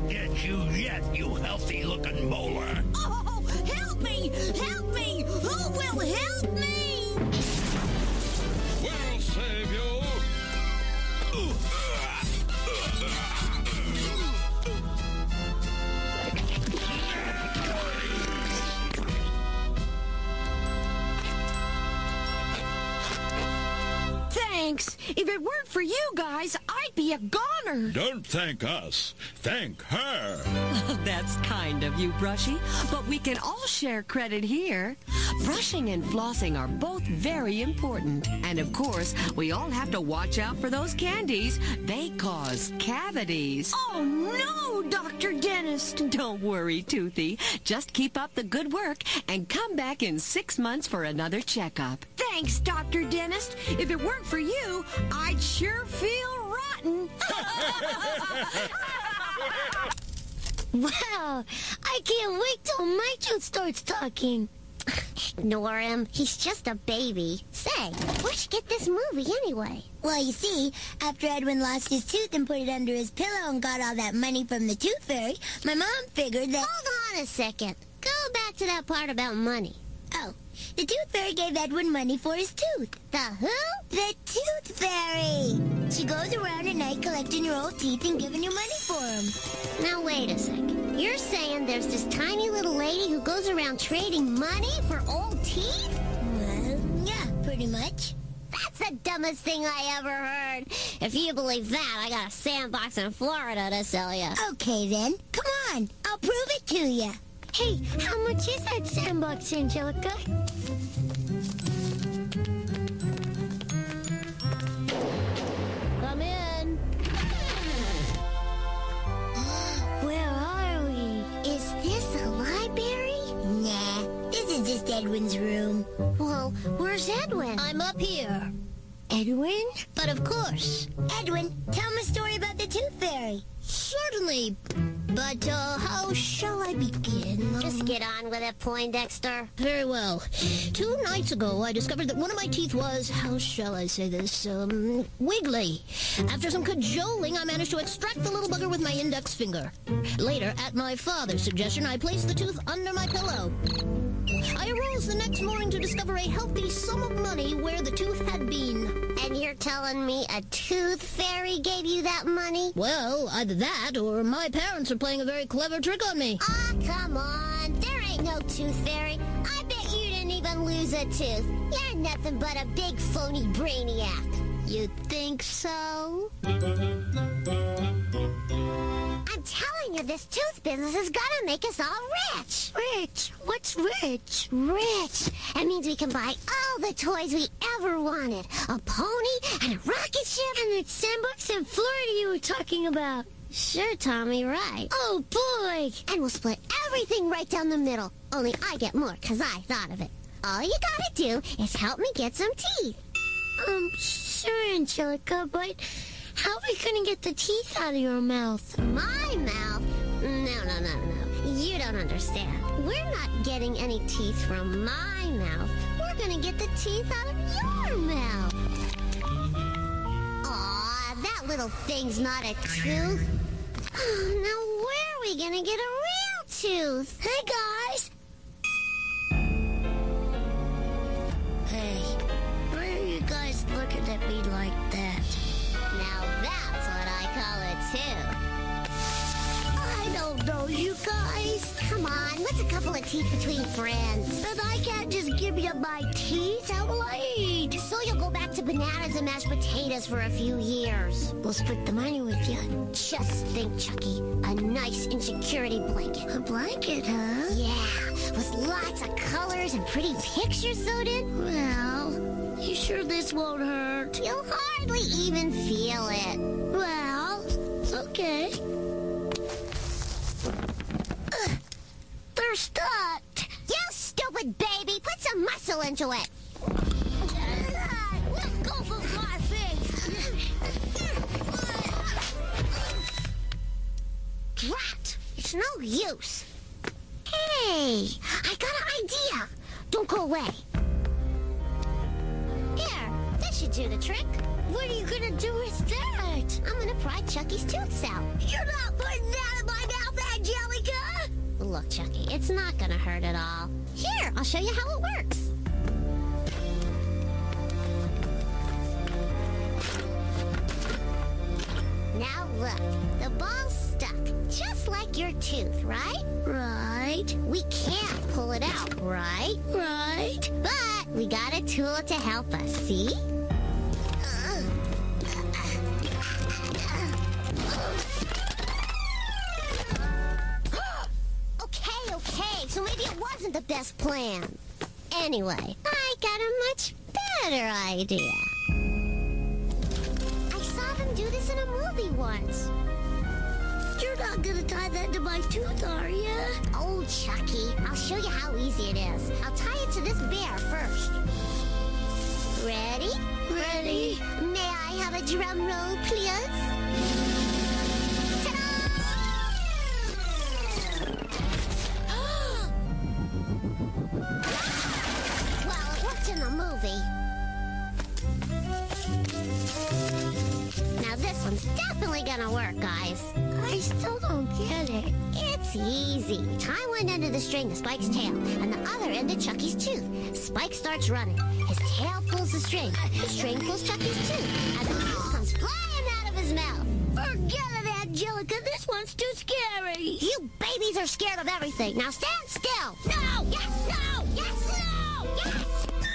I'll get you yet, you healthy-looking molar. Oh, help me! Help me! Who will help me? We'll save you. Thanks. If it weren't for you guys, I'd be a goner. Don't thank us. Thank her. That's kind of you, Brushy, but we can all share credit here. Brushing and flossing are both very important. And of course, we all have to watch out for those candies. They cause cavities. Oh, no, Dr. Dentist. Don't worry, Toothy. Just keep up the good work and come back in 6 months for another checkup. Thanks, Dr. Dentist. If it weren't for you, I'd sure feel rotten. Wow, I can't wait till my tooth starts talking. Ignore him. He's just a baby. Say, where'd you get this movie anyway? Well, you see, after Edwin lost his tooth and put it under his pillow and got all that money from the Tooth Fairy, my mom figured that... Hold on a second. Go back to that part about money. Oh, the Tooth Fairy gave Edwin money for his tooth. The who? The Tooth Fairy. She goes around at night collecting your old teeth and giving you money for them. Now, wait a second. You're saying there's this tiny little lady who goes around trading money for old teeth? Well, yeah, pretty much. That's the dumbest thing I ever heard. If you believe that, I got a sandbox in Florida to sell you. Okay, then. Come on. I'll prove it to you. Hey, how much is that sandbox, Angelica? Come in. Where are we? Is this a library? Nah, this is just Edwin's room. Well, where's Edwin? I'm up here. Edwin? But of course. Edwin, tell him a story about the Tooth Fairy. Certainly. But, how shall I begin? Just get on with it, Poindexter. Very well. 2 nights ago, I discovered that one of my teeth was, how shall I say this, wiggly. After some cajoling, I managed to extract the little bugger with my index finger. Later, at my father's suggestion, I placed the tooth under my pillow. I arose the next morning to discover a healthy sum of money where the tooth had been. And you're telling me a Tooth Fairy gave you that money? Well, either that, or my parents are playing a very clever trick on me. Aw, come on. There ain't no Tooth Fairy. I bet you didn't even lose a tooth. You're nothing but a big phony brainiac. You think so? I'm telling you, this tooth business is gonna make us all rich. Rich? What's rich? Rich. That means we can buy all the toys we ever wanted. A pony and a rocket ship. And it's sandbox in Florida you were talking about. Sure, Tommy, right. Oh, boy. And we'll split everything right down the middle. Only I get more, 'cause I thought of it. All you gotta do is help me get some teeth. Sure, Angelica, but how are we gonna get the teeth out of your mouth? My mouth? No. You don't understand. We're not getting any teeth from my mouth. We're gonna get the teeth out of your mouth. Aw, that little thing's not a tooth. Now where are we gonna get a real tooth? Hey, guys. Hey, why are you guys looking at me like that? Now that's what I call a tooth. I don't know, you guys. Come on, what's a couple of teeth between friends? But I can't just give you my teeth. How will I eat? So you'll go back to bananas and mashed potatoes for a few years. We'll split the money with you. Just think, Chucky, a nice insecurity blanket. A blanket, huh? Yeah, with lots of colors and pretty pictures sewed in. Well, you sure this won't hurt? You'll hardly even feel it. Well, okay. They're stuck. You stupid baby! Put some muscle into it! Let's go for my things. Drat! It's no use. Hey, I got an idea. Don't go away. Here, this should do the trick. What are you gonna do with that? I'm gonna pry Chucky's tooths out. You're not putting that in my mouth. look, Chucky. It's not gonna hurt at all. Here, I'll show you how it works. Now look, the ball's stuck, just like your tooth, right? Right. We can't pull it out, right? Right. But we got a tool to help us, see? Okay, so maybe it wasn't the best plan. Anyway, I got a much better idea. I saw them do this in a movie once. You're not gonna tie that to my tooth, are you? Oh, Chucky, I'll show you how easy it is. I'll tie it to this bear first. Ready? Ready. May I have a drum roll, please? Well, it worked in the movie. Now this one's definitely gonna work, guys. I still don't get it. It's easy. Tie one end of the string to Spike's tail and the other end to Chucky's tooth. Spike starts running. His tail pulls the string. The string pulls Chucky's tooth. And the tooth comes flying out of his mouth. Forget it, Angelica. This one's too scary. You babies are scared of everything. Now stand still. No! Yes! No! Yes! No! Yes!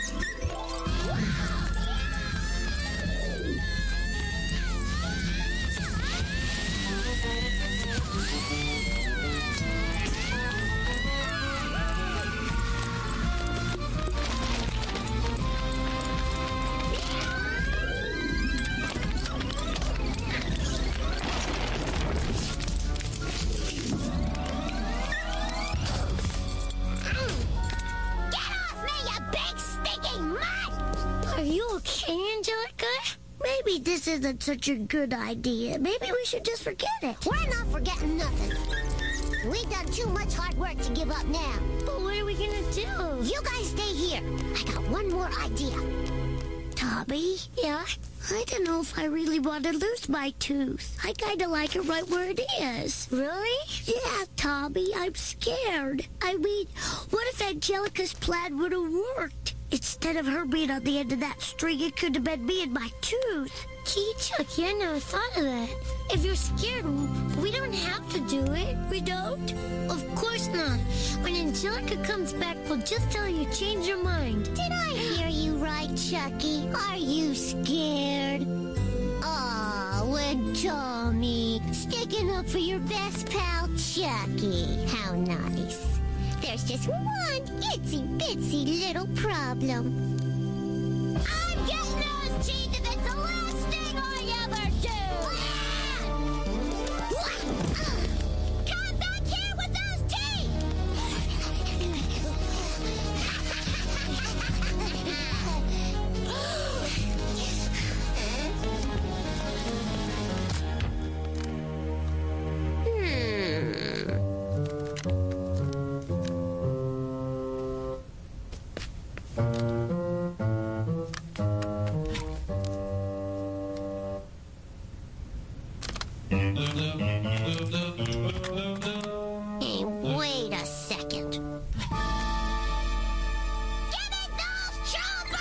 Are you okay, Angelica? Maybe this isn't such a good idea. Maybe we should just forget it. We're not forgetting nothing. We've done too much hard work to give up now. But what are we gonna do? You guys stay here. I got one more idea. Tommy? Yeah? I don't know if I really want to lose my tooth. I kind of like it right where it is. Really? Yeah, Tommy, I'm scared. I mean, what if Angelica's plan would have worked? Instead of her being on the end of that string, it could have been me and my tooth. Gee, Chucky, I never thought of that. If you're scared, we don't have to do it. We don't? Of course not. When Angelica comes back, we'll just tell her you change your mind. Did I hear you right, Chucky? Are you scared? Aw, and Tommy, sticking up for your best pal, Chucky. How nice. There's just one itsy-bitsy little problem. I'm getting those teeth if it's the last thing I ever do! Come back here with those teeth! Hey, wait a second. Give me those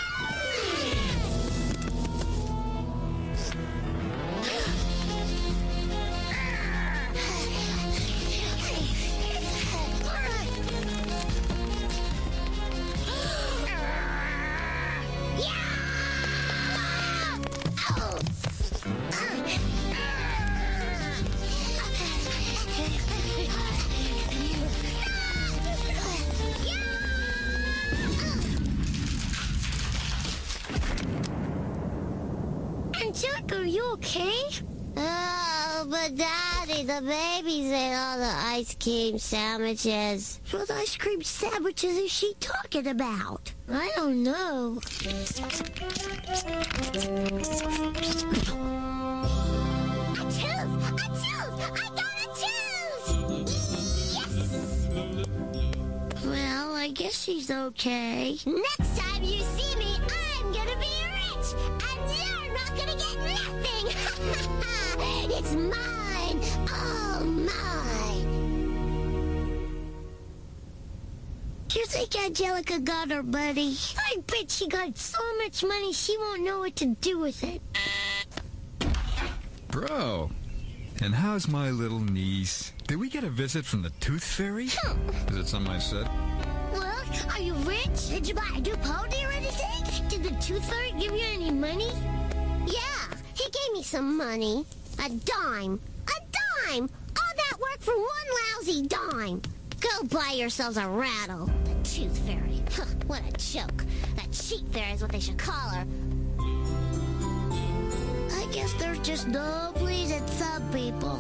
Angelica, are you okay? Oh, but Daddy, the babies ate all the ice cream sandwiches. What ice cream sandwiches is she talking about? I don't know. A tooth! A tooth! I got a tooth! Yes! Well, I guess she's okay. Next time you see me, I'm gonna be rich! And you're not gonna get nothing! It's mine! All mine! think Angelica got her money? I bet she got so much money she won't know what to do with it. Bro, and how's my little niece? Did we get a visit from the Tooth Fairy? Is it something I said? Well, are you rich? Did you buy a new pony or anything? Did the Tooth Fairy give you any money? Yeah, he gave me some money. A dime. A dime! All that work for one lousy dime. Go buy yourselves a rattle. The Tooth Fairy. Huh, what a joke. That cheap fairy is what they should call her. I guess there's just no pleasing some people.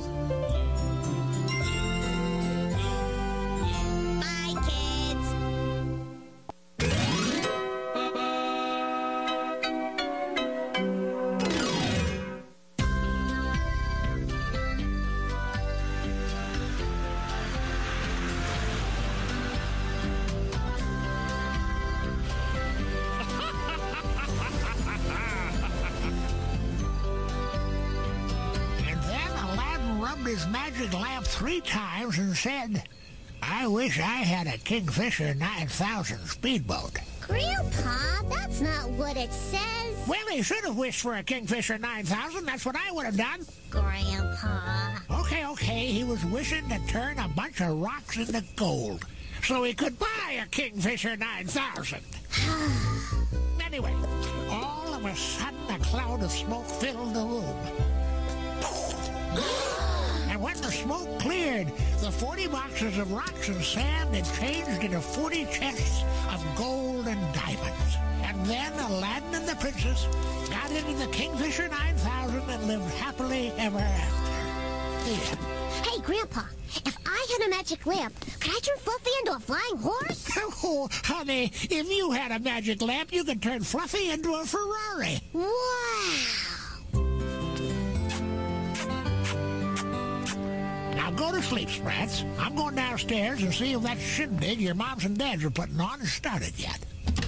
Bye, kids. His magic lamp 3 times and said, "I wish I had a Kingfisher 9000 speedboat." Grandpa, that's not what it says. Well, he should have wished for a Kingfisher 9000. That's what I would have done. Grandpa. Okay. He was wishing to turn a bunch of rocks into gold so he could buy a Kingfisher 9000. Anyway, all of a sudden a cloud of smoke filled the room. And when the smoke cleared, the 40 boxes of rocks and sand had changed into 40 chests of gold and diamonds. And then Aladdin and the princess got into the Kingfisher 9000 and lived happily ever after. Yeah. Hey, Grandpa, if I had a magic lamp, could I turn Fluffy into a flying horse? Oh, honey, if you had a magic lamp, you could turn Fluffy into a Ferrari. Wow. Now go to sleep, Sprats. I'm going downstairs and see if that shindig your moms and dads are putting on has started yet.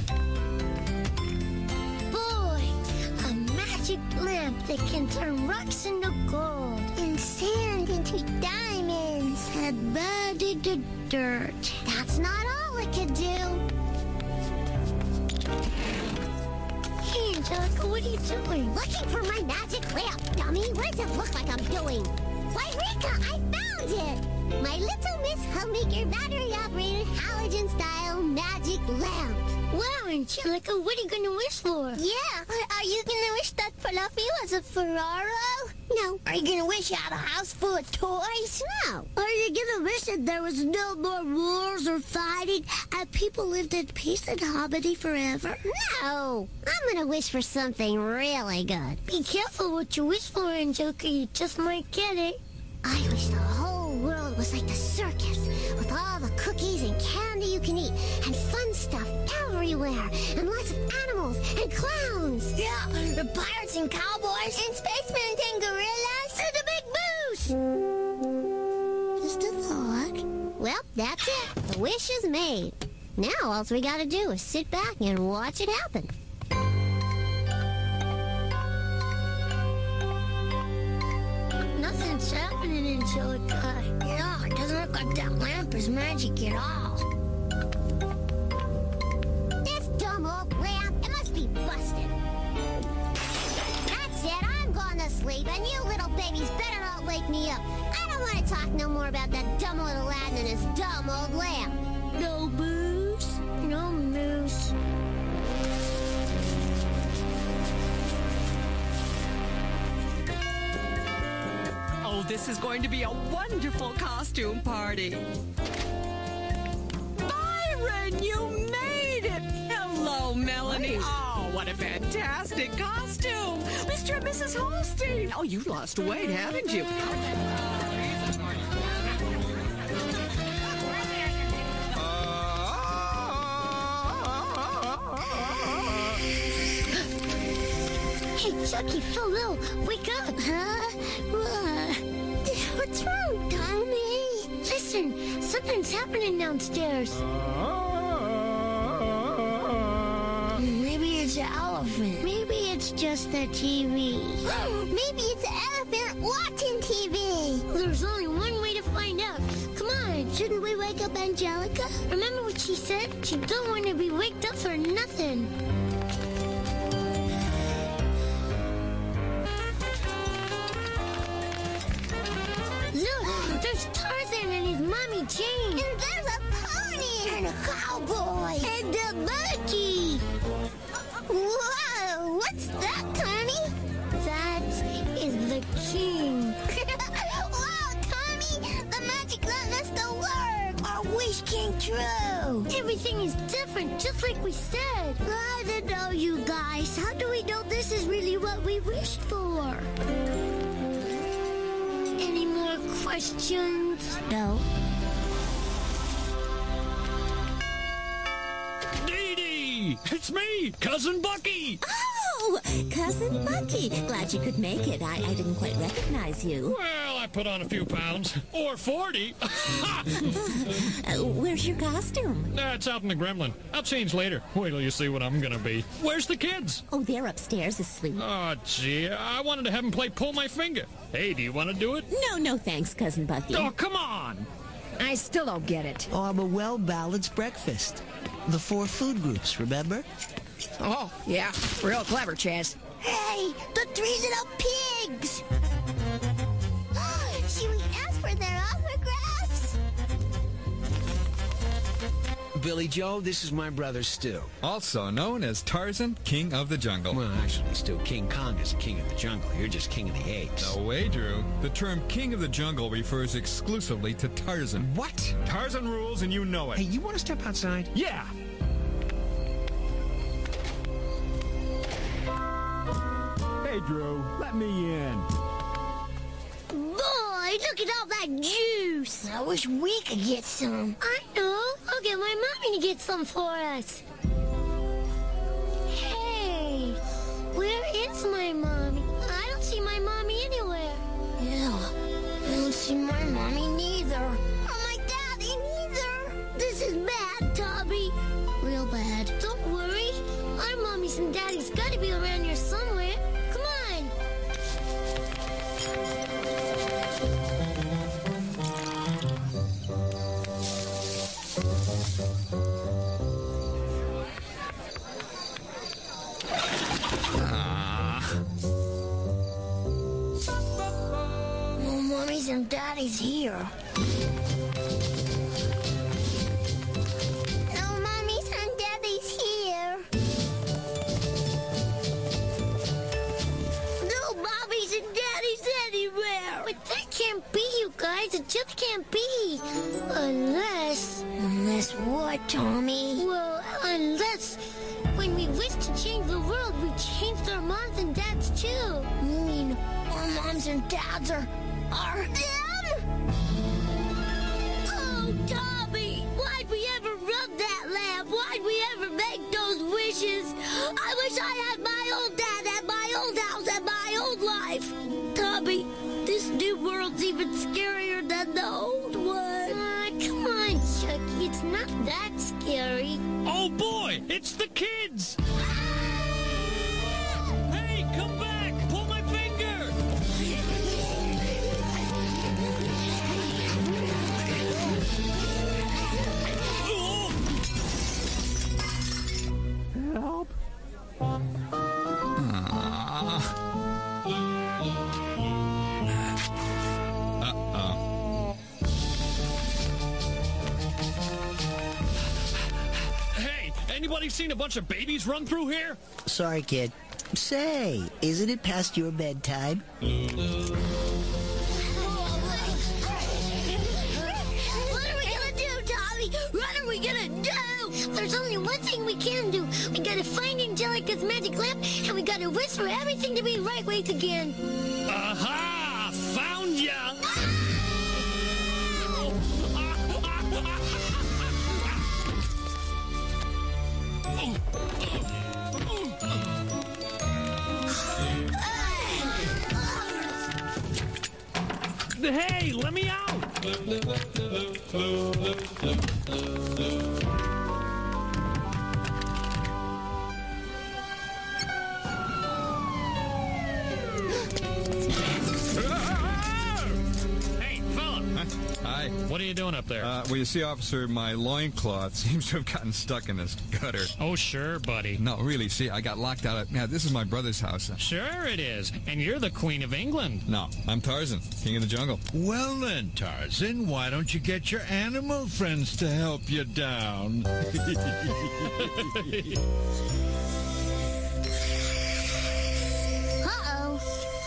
Boy, a magic lamp that can turn rocks into gold and sand into diamonds and mud into dirt. That's not all it can do. Hey, Angelica, what are you doing? Looking for my magic lamp, dummy. What does it look like I'm doing? Why, Rika, I found it! My Little Miss Homemaker battery-operated halogen-style magic lamp. Wow, Angelica, what are you going to wish for? Yeah, are you going to wish that Fluffy was a Ferraro? No. Are you going to wish you had a house full of toys? No. Are you going to wish that there was no more wars or fighting and people lived in peace and harmony forever? No. I'm going to wish for something really good. Be careful what you wish for, Angelica. You just might get it. I wish the whole world was like the circus, with all the cookies and candy you can eat, and fun stuff everywhere, and lots of animals and clowns. Yeah, the pirates and cowboys, and spacemen and gorillas, and the big moose. Just a thought. Well, that's it. The wish is made. Now all we gotta do is sit back and watch it happen. Nothing's happening, Angelica. Yeah, it doesn't look like that lamp is magic at all. This dumb old lamp, it must be busted. That's it, I'm going to sleep, and you little babies better not wake me up. I don't want to talk no more about that dumb old Aladdin and his dumb old lamp. No moose? No moose. Oh, this is going to be a wonderful costume party. Byron, you made it! Hello, Melanie. Oh, what a fantastic costume. Mr. and Mrs. Holstein. Oh, you lost weight, haven't you? Hey, Chucky, Phil, wake up, huh? What's wrong, Tommy? Listen, something's happening downstairs. Maybe it's an elephant. Maybe it's just the TV. Maybe it's an elephant watching TV. There's only one way to find out. Come on, shouldn't we wake up Angelica? Remember what she said? She don't want to be waked up for nothing. Look, there's Tarzan and his mommy Jane. And there's a pony. And a cowboy. And a monkey. Whoa, what's that, Tommy? That is the king. Wow, Tommy, the magic that must have worked. Our wish came true. Everything is different, just like we said. I don't know, you guys. How do we know this is really what we wished for? Any more questions? No. Dee Dee! It's me, Cousin Bucky! Oh, Cousin Bucky. Glad you could make it. I didn't quite recognize you. Well, I put on a few pounds. Or 40. Where's your costume? It's out in the Gremlin. I'll change later. Wait till you see what I'm gonna be. Where's the kids? Oh, they're upstairs asleep. Oh, gee, I wanted to have them play Pull My Finger. Hey, do you want to do it? No, thanks, Cousin Bucky. Oh, come on! I still don't get it. Oh, I'm a well-balanced breakfast. The 4 food groups, remember? Oh, yeah. Real clever, Chaz. Hey, the 3 little pigs. Should we ask for their autographs? Billy Joe, this is my brother Stu. Also known as Tarzan, King of the Jungle. Well, actually, Stu, King Kong is king of the jungle. You're just king of the apes. No way, Drew. The term King of the Jungle refers exclusively to Tarzan. What? Tarzan rules and you know it. Hey, you want to step outside? Yeah! Hey, Drew, let me in. Boy, look at all that juice. I wish we could get some. I know. I'll get my mommy to get some for us. Hey, where is my mommy? I don't see my mommy anywhere. Yeah, I don't see my mommy neither. Or my daddy neither. This is bad, Tommy. Real bad. Don't worry. Our mommies and daddies got to be around here somewhere. Come on. No mommies and daddies here. No mommies and daddies here. No mommies and daddies anywhere. But that can't be, you guys. It just can't be. Unless what, Tommy? Well, unless when we wish to change the world, we changed our moms and dads too. You mean our moms and dads are them? Oh, Tommy! Why'd we ever rub that lamp? Why'd we ever make those wishes? I wish I had my old dad and my old house and my old life. Tommy, this new world's even scarier than the old one. Come on, Chucky. It's not that scary. Oh, boy! It's the kids! Hey, come back! Pull my finger! Help. Hey, anybody seen a bunch of babies run through here? Sorry, kid. Say, isn't it past your bedtime? What are we gonna do, Tommy? What are we gonna do? There's only one thing we can do. We gotta find Angelica's magic lamp, and we gotta wish for everything to be right ways again. Aha! Found ya! Hey, let me out! Hey, fella! Hi. What are you doing up there? Well, you see, officer, my loincloth seems to have gotten stuck in this gutter. Oh, sure, buddy. No, really, see, I got locked out of... Yeah, this is my brother's house. Sure it is. And you're the Queen of England. No, I'm Tarzan, King of the Jungle. Well then, Tarzan, why don't you get your animal friends to help you down? Uh-oh.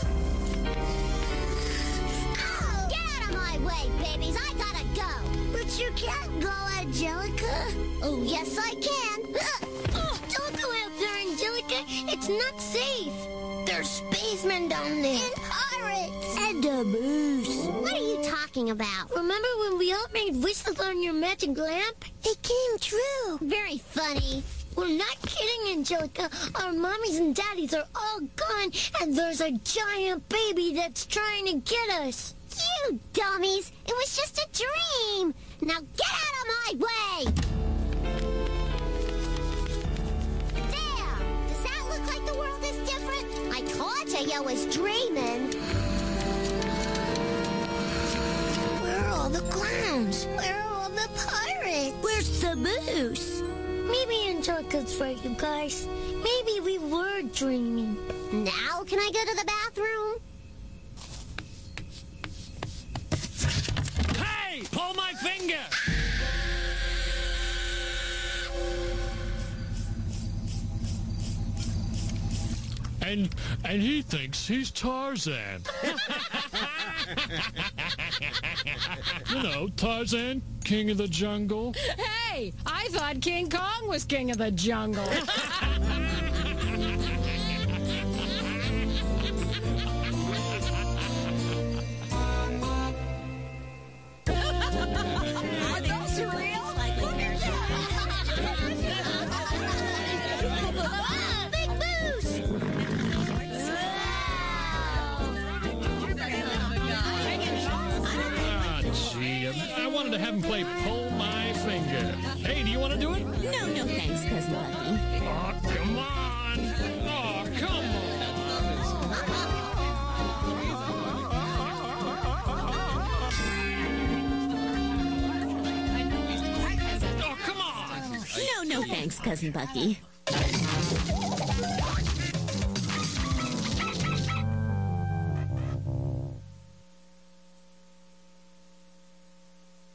Oh, get out of my way, babies. I gotta go. But you can't go, Angelica. Oh, yes, I can. Don't go out there, Angelica. It's not safe. There's spacemen down there. And pirates. And a moose. What are you talking about? Remember when we all made wishes on your magic lamp? It came true. Very funny. We're not kidding, Angelica. Our mommies and daddies are all gone, and there's a giant baby that's trying to get us. You dummies. It was just a dream. Now get out of my way. There. Does that look like the world is different? I told you was dreaming. Where are all the clowns? Where are all the pirates? Where's the moose? Maybe Angelica's right, you guys. Maybe we were dreaming. Now can I go to the bathroom? Hey! Pull my finger! And he thinks he's Tarzan. You know, Tarzan, King of the Jungle. Hey, I thought King Kong was king of the jungle. Are those real? Big Moose! Ah, gee, I wanted to have him play Pull My Finger. Hey, do you want to do it? No, no thanks, Cousin Bucky. Oh, come on. Oh, come on. No, no thanks, Cousin Bucky.